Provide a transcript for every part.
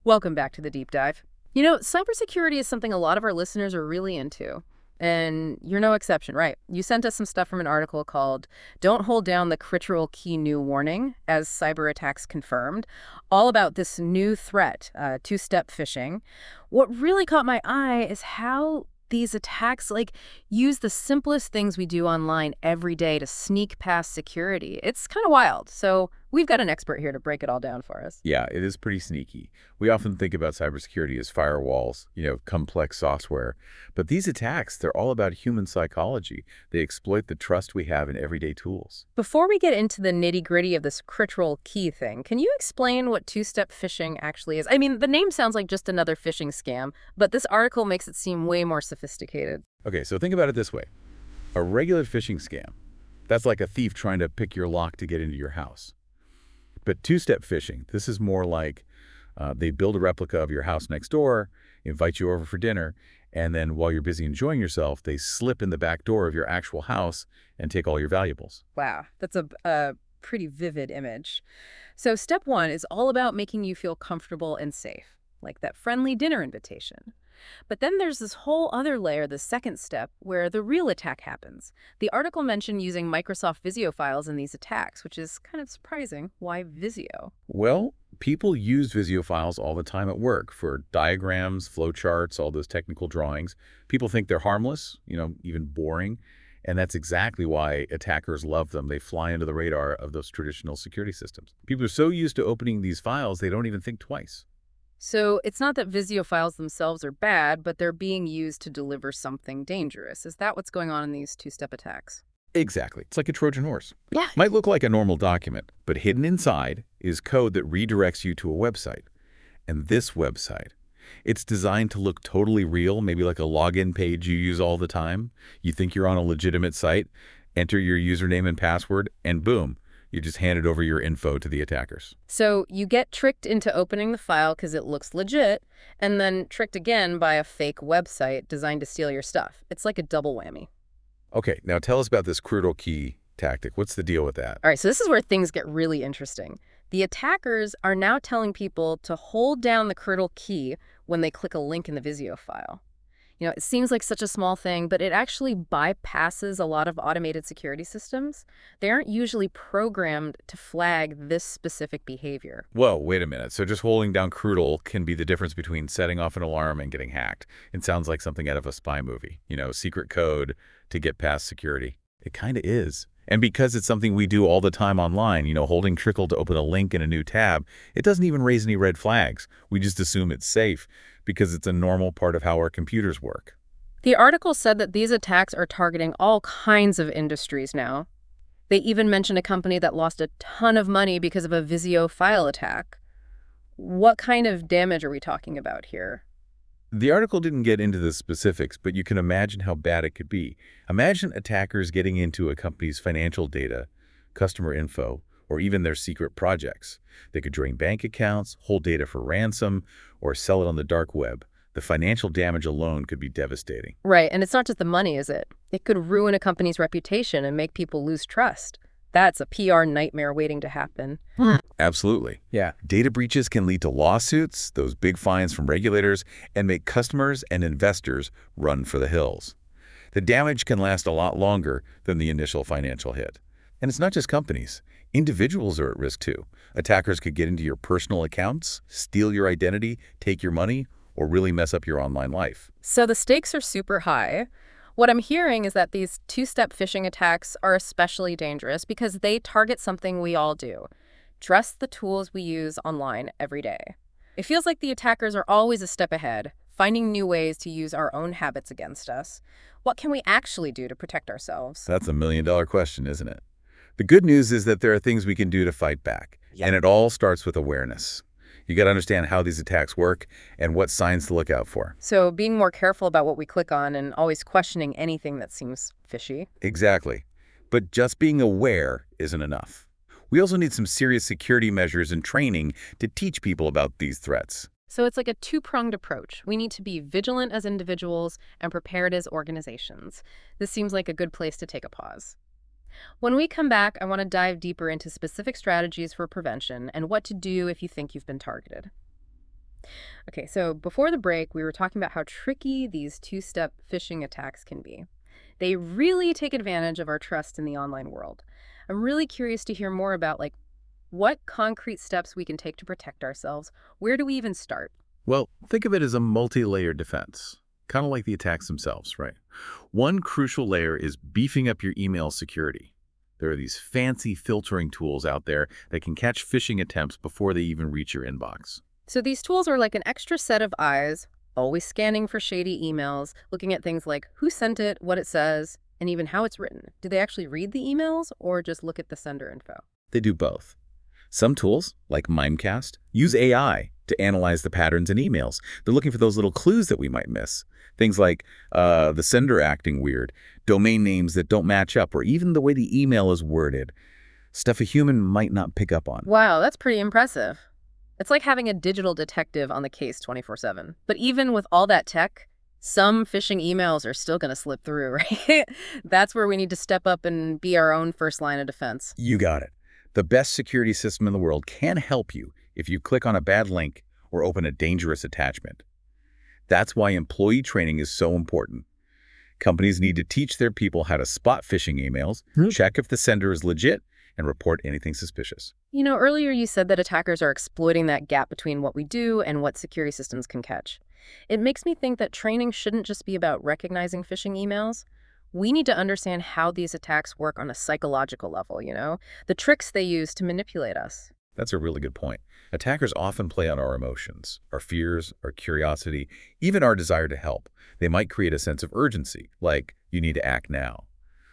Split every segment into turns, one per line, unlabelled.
Welcome back to the deep dive. Cybersecurity is something a lot of our listeners are really into. And you're no exception, right? You sent us some stuff from an article called Don't Hold Down the Critical Key New Warning as Cyber Attacks Confirmed, all about this new threat, two-step phishing. What really caught my eye is how these attacks use the simplest things we do online every day to sneak past security. It's kind of wild. So we've got an expert here to break it all down for us.
Yeah, it is pretty sneaky. We often think about cybersecurity as firewalls, complex software. But these attacks, they're all about human psychology. They exploit the trust we have in everyday tools.
Before we get into the nitty-gritty of this critical key thing, can you explain what two-step phishing actually is? I mean, the name sounds like just another phishing scam, but this article makes it seem way more sophisticated.
Okay, so think about it this way. A regular phishing scam, that's like a thief trying to pick your lock to get into your house. But two-step phishing, this is more like they build a replica of your house next door, invite you over for dinner, and then while you're busy enjoying yourself, they slip in the back door of your actual house and take all your valuables.
Wow, that's a pretty vivid image. So step one is all about making you feel comfortable and safe, like that friendly dinner invitation. But then there's this whole other layer, the second step, where the real attack happens. The article mentioned using Microsoft Visio files in these attacks, which is kind of surprising. Why Visio?
Well, people use Visio files all the time at work for diagrams, flowcharts, all those technical drawings. People think they're harmless, even boring. And that's exactly why attackers love them. They fly under the radar of those traditional security systems. People are so used to opening these files, they don't even think twice.
So it's not that Visio files themselves are bad, but they're being used to deliver something dangerous. Is that what's going on in these two-step attacks?
Exactly. It's like a Trojan horse.
Yeah.
Might look like a normal document, but hidden inside is code that redirects you to a website. And this website, it's designed to look totally real, maybe like a login page you use all the time. You think you're on a legitimate site, enter your username and password, and boom, you just handed over your info to the attackers.
So you get tricked into opening the file because it looks legit, and then tricked again by a fake website designed to steal your stuff. It's like a double whammy.
Okay, now tell us about this critical key tactic. What's the deal with that?
All right, so this is where things get really interesting. The attackers are now telling people to hold down the critical key when they click a link in the Visio file. It seems like such a small thing, but it actually bypasses a lot of automated security systems. They aren't usually programmed to flag this specific behavior.
Whoa, wait a minute. So just holding down crucial can be the difference between setting off an alarm and getting hacked. It sounds like something out of a spy movie, secret code to get past security. It kind of is. And because it's something we do all the time online, holding trickle to open a link in a new tab, it doesn't even raise any red flags. We just assume it's safe because it's a normal part of how our computers work.
The article said that these attacks are targeting all kinds of industries now. They even mentioned a company that lost a ton of money because of a Visio file attack. What kind of damage are we talking about here?
The article didn't get into the specifics, but you can imagine how bad it could be. Imagine attackers getting into a company's financial data, customer info, or even their secret projects. They could drain bank accounts, hold data for ransom, or sell it on the dark web. The financial damage alone could be devastating.
Right, and it's not just the money, is it? It could ruin a company's reputation and make people lose trust. That's a PR nightmare waiting to happen.
Absolutely. Yeah. Data breaches can lead to lawsuits, those big fines from regulators, and make customers and investors run for the hills. The damage can last a lot longer than the initial financial hit. And it's not just companies. Individuals are at risk too. Attackers could get into your personal accounts, steal your identity, take your money, or really mess up your online life.
So the stakes are super high. What I'm hearing is that these two-step phishing attacks are especially dangerous because they target something we all do. Trust the tools we use online every day. It feels like the attackers are always a step ahead, finding new ways to use our own habits against us. What can we actually do to protect ourselves?
That's a million-dollar question, isn't it? The good news is that there are things we can do to fight back. Yeah. And it all starts with awareness. You got to understand how these attacks work and what signs to look out for.
So being more careful about what we click on and always questioning anything that seems fishy.
Exactly. But just being aware isn't enough. We also need some serious security measures and training to teach people about these threats.
So it's like a two-pronged approach. We need to be vigilant as individuals and prepared as organizations. This seems like a good place to take a pause. When we come back, I want to dive deeper into specific strategies for prevention and what to do if you think you've been targeted. Okay, so before the break, we were talking about how tricky these two-step phishing attacks can be. They really take advantage of our trust in the online world. I'm really curious to hear more about what concrete steps we can take to protect ourselves. Where do we even start?
Well, think of it as a multi-layered defense, kind of like the attacks themselves, right? One crucial layer is beefing up your email security. There are these fancy filtering tools out there that can catch phishing attempts before they even reach your inbox.
So these tools are like an extra set of eyes, always scanning for shady emails, looking at things like who sent it, what it says, and even how it's written. Do they actually read the emails or just look at the sender info?
They do both. Some tools, like Mimecast, use AI to analyze the patterns in emails. They're looking for those little clues that we might miss. Things like the sender acting weird, domain names that don't match up, or even the way the email is worded. Stuff a human might not pick up on.
Wow, that's pretty impressive. It's like having a digital detective on the case 24/7. But even with all that tech, some phishing emails are still going to slip through, right? That's where we need to step up and be our own first line of defense.
You got it. The best security system in the world can help you if you click on a bad link or open a dangerous attachment. That's why employee training is so important. Companies need to teach their people how to spot phishing emails, check if the sender is legit, and report anything suspicious.
You know, earlier you said that attackers are exploiting that gap between what we do and what security systems can catch. It makes me think that training shouldn't just be about recognizing phishing emails. We need to understand how these attacks work on a psychological level, the tricks they use to manipulate us.
That's a really good point. Attackers often play on our emotions, our fears, our curiosity, even our desire to help. They might create a sense of urgency, like you need to act now,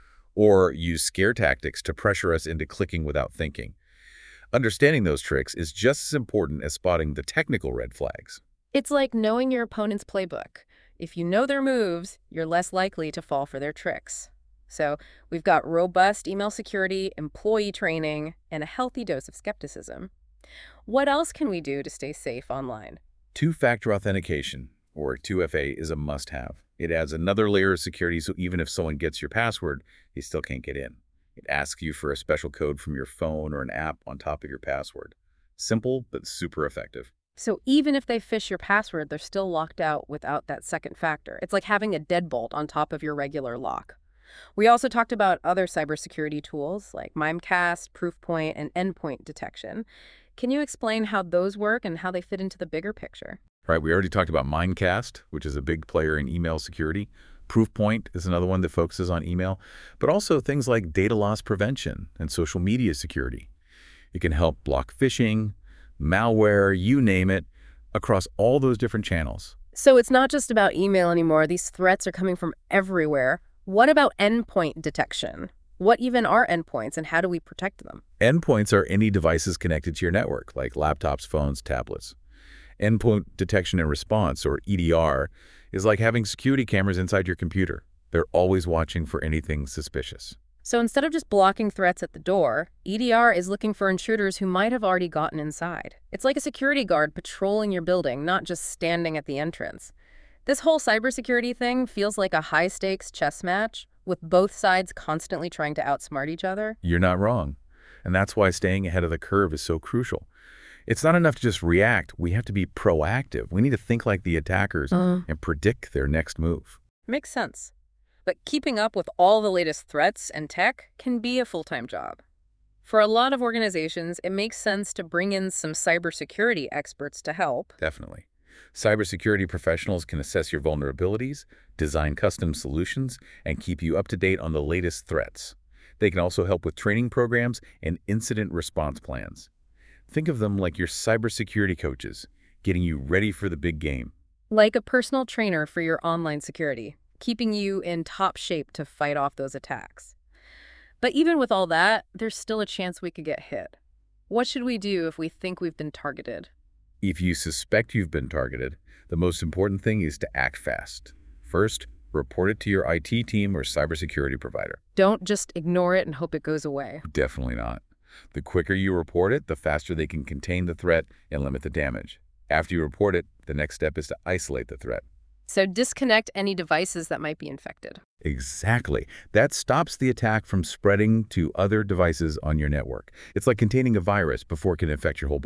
or use scare tactics to pressure us into clicking without thinking. Understanding those tricks is just as important as spotting the technical red flags.
It's like knowing your opponent's playbook. If you know their moves, you're less likely to fall for their tricks. So we've got robust email security, employee training, and a healthy dose of skepticism. What else can we do to stay safe online?
Two-factor authentication, or 2FA, is a must-have. It adds another layer of security, so even if someone gets your password, they still can't get in. It asks you for a special code from your phone or an app on top of your password. Simple, but super effective.
So even if they phish your password, they're still locked out without that second factor. It's like having a deadbolt on top of your regular lock. We also talked about other cybersecurity tools like Mimecast, Proofpoint, and endpoint detection. Can you explain how those work and how they fit into the bigger picture?
Right, we already talked about Mimecast, which is a big player in email security. Proofpoint is another one that focuses on email, but also things like data loss prevention and social media security. It can help block phishing, malware, you name it, across all those different channels.
So it's not just about email anymore. These threats are coming from everywhere. What about endpoint detection? What even are endpoints and how do we protect them?
Endpoints are any devices connected to your network, like laptops, phones, tablets. Endpoint detection and response, or EDR, is like having security cameras inside your computer. They're always watching for anything suspicious.
So instead of just blocking threats at the door, EDR is looking for intruders who might have already gotten inside. It's like a security guard patrolling your building, not just standing at the entrance. This whole cybersecurity thing feels like a high-stakes chess match, with both sides constantly trying to outsmart each other.
You're not wrong. And that's why staying ahead of the curve is so crucial. It's not enough to just react. We have to be proactive. We need to think like the attackers and predict their next move.
Makes sense. But keeping up with all the latest threats and tech can be a full-time job. For a lot of organizations, it makes sense to bring in some cybersecurity experts to help.
Definitely. Cybersecurity professionals can assess your vulnerabilities, design custom solutions, and keep you up to date on the latest threats. They can also help with training programs and incident response plans. Think of them like your cybersecurity coaches, getting you ready for the big game.
Like a personal trainer for your online security, keeping you in top shape to fight off those attacks. But even with all that, there's still a chance we could get hit. What should we do if we think we've been targeted?
If you suspect you've been targeted, the most important thing is to act fast. First, report it to your IT team or cybersecurity provider.
Don't just ignore it and hope it goes away.
Definitely not. The quicker you report it, the faster they can contain the threat and limit the damage. After you report it, the next step is to isolate the threat.
So disconnect any devices that might be infected.
Exactly. That stops the attack from spreading to other devices on your network. It's like containing a virus before it can infect your whole body.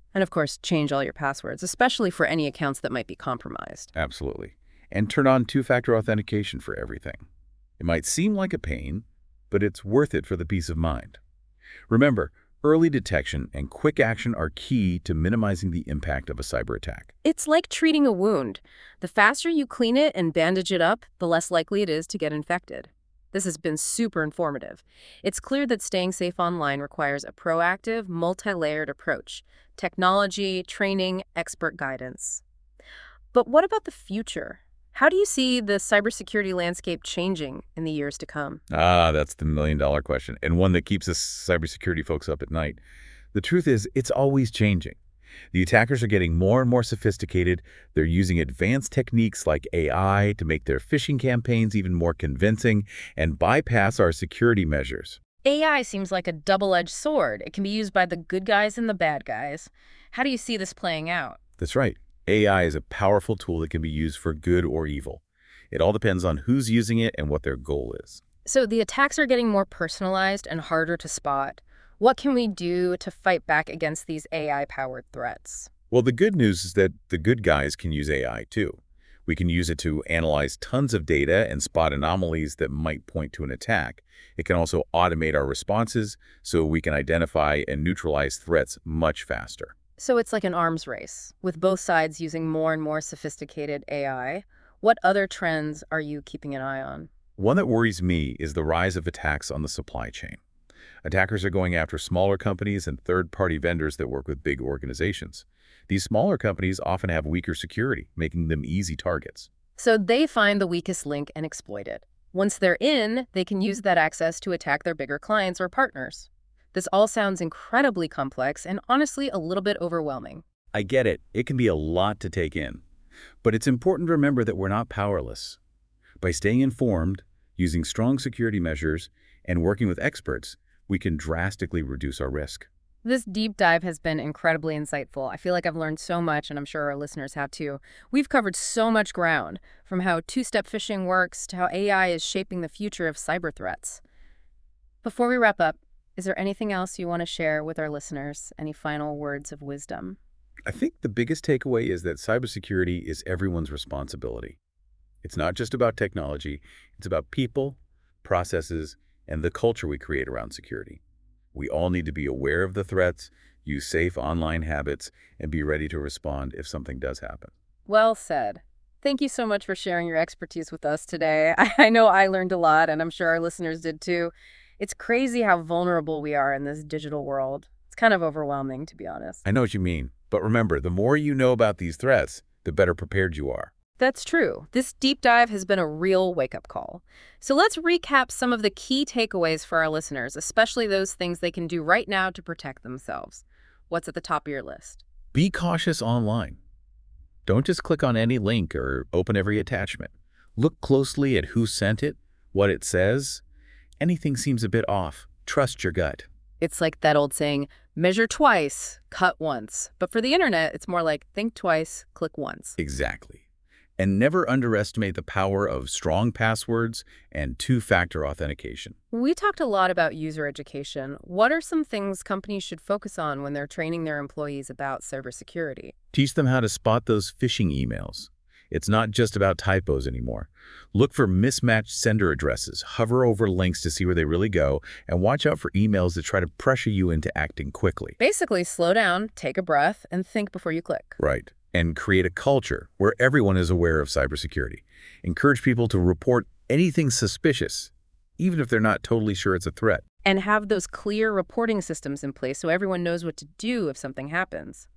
And of course, change all your passwords, especially for any accounts that might be compromised.
Absolutely. And turn on two-factor authentication for everything. It might seem like a pain, but it's worth it for the peace of mind. Remember, early detection and quick action are key to minimizing the impact of a cyber attack.
It's like treating a wound. The faster you clean it and bandage it up, the less likely it is to get infected. This has been super informative. It's clear that staying safe online requires a proactive, multi-layered approach: technology, training, expert guidance. But what about the future? How do you see the cybersecurity landscape changing in the years to come?
That's the million-dollar question, and one that keeps us cybersecurity folks up at night. The truth is, it's always changing. The attackers are getting more and more sophisticated. They're using advanced techniques like AI to make their phishing campaigns even more convincing and bypass our security measures.
AI seems like a double-edged sword. It can be used by the good guys and the bad guys. How do you see this playing out?
That's right. AI is a powerful tool that can be used for good or evil. It all depends on who's using it and what their goal is.
So the attacks are getting more personalized and harder to spot. What can we do to fight back against these AI-powered threats?
Well, the good news is that the good guys can use AI too. We can use it to analyze tons of data and spot anomalies that might point to an attack. It can also automate our responses so we can identify and neutralize threats much faster.
So it's like an arms race, with both sides using more and more sophisticated AI. What other trends are you keeping an eye on?
One that worries me is the rise of attacks on the supply chain. Attackers are going after smaller companies and third-party vendors that work with big organizations. These smaller companies often have weaker security, making them easy targets.
So they find the weakest link and exploit it. Once they're in, they can use that access to attack their bigger clients or partners. This all sounds incredibly complex and honestly a little bit overwhelming.
I get it. It can be a lot to take in. But it's important to remember that we're not powerless. By staying informed, using strong security measures, and working with experts, we can drastically reduce our risk.
This deep dive has been incredibly insightful. I feel like I've learned so much, and I'm sure our listeners have too. We've covered so much ground, from how two-step phishing works to how AI is shaping the future of cyber threats. Before we wrap up, is there anything else you want to share with our listeners? Any final words of wisdom?
I think the biggest takeaway is that cybersecurity is everyone's responsibility. It's not just about technology, it's about people, processes, and the culture we create around security. We all need to be aware of the threats, use safe online habits, and be ready to respond if something does happen.
Well said. Thank you so much for sharing your expertise with us today. I know I learned a lot, and I'm sure our listeners did too. It's crazy how vulnerable we are in this digital world. It's kind of overwhelming, to be honest.
I know what you mean, but remember, the more you know about these threats, the better prepared you are.
That's true. This deep dive has been a real wake-up call. So let's recap some of the key takeaways for our listeners, especially those things they can do right now to protect themselves. What's at the top of your list?
Be cautious online. Don't just click on any link or open every attachment. Look closely at who sent it, what it says. Anything seems a bit off, trust your gut.
It's like that old saying, measure twice, cut once. But for the internet, it's more like think twice, click once.
Exactly. And never underestimate the power of strong passwords and two-factor authentication.
We talked a lot about user education. What are some things companies should focus on when they're training their employees about cybersecurity?
Teach them how to spot those phishing emails. It's not just about typos anymore. Look for mismatched sender addresses, hover over links to see where they really go, and watch out for emails that try to pressure you into acting quickly.
Basically, slow down, take a breath, and think before you click.
Right. And create a culture where everyone is aware of cybersecurity. Encourage people to report anything suspicious, even if they're not totally sure it's a threat.
And have those clear reporting systems in place so everyone knows what to do if something happens.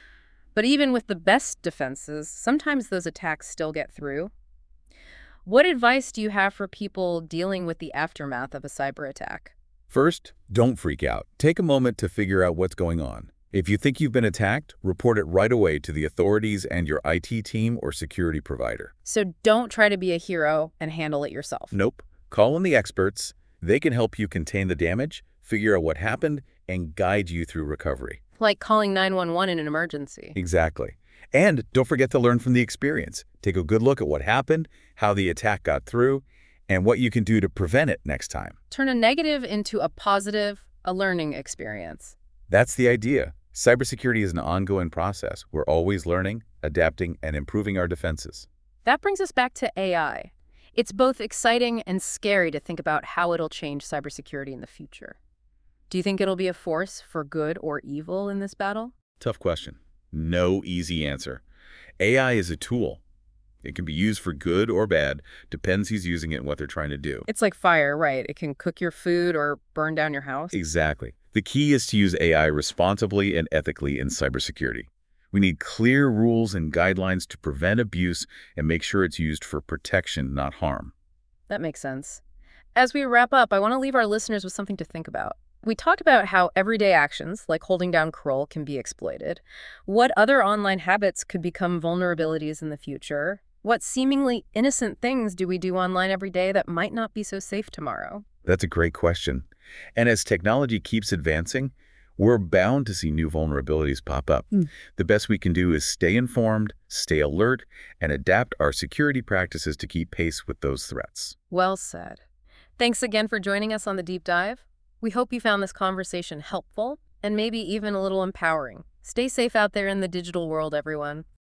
But even with the best defenses, sometimes those attacks still get through. What advice do you have for people dealing with the aftermath of a cyber attack?
First, don't freak out. Take a moment to figure out what's going on. If you think you've been attacked, report it right away to the authorities and your IT team or security provider.
So don't try to be a hero and handle it yourself.
Nope. Call in the experts. They can help you contain the damage, figure out what happened, and guide you through recovery.
Like calling 911 in an emergency.
Exactly. And don't forget to learn from the experience. Take a good look at what happened, how the attack got through, and what you can do to prevent it next time.
Turn a negative into a positive, a learning experience.
That's the idea. Cybersecurity is an ongoing process. We're always learning, adapting, and improving our defenses.
That brings us back to AI. It's both exciting and scary to think about how it'll change cybersecurity in the future. Do you think it'll be a force for good or evil in this battle?
Tough question. No easy answer. AI is a tool. It can be used for good or bad, depends who's using it and what they're trying to do.
It's like fire, right? It can cook your food or burn down your house.
Exactly. The key is to use AI responsibly and ethically in cybersecurity. We need clear rules and guidelines to prevent abuse and make sure it's used for protection, not harm.
That makes sense. As we wrap up, I want to leave our listeners with something to think about. We talked about how everyday actions, like holding down curl, can be exploited. What other online habits could become vulnerabilities in the future? What seemingly innocent things do we do online every day that might not be so safe tomorrow?
That's a great question. And as technology keeps advancing, we're bound to see new vulnerabilities pop up. The best we can do is stay informed, stay alert, and adapt our security practices to keep pace with those threats.
Well said. Thanks again for joining us on the Deep Dive. We hope you found this conversation helpful and maybe even a little empowering. Stay safe out there in the digital world, everyone.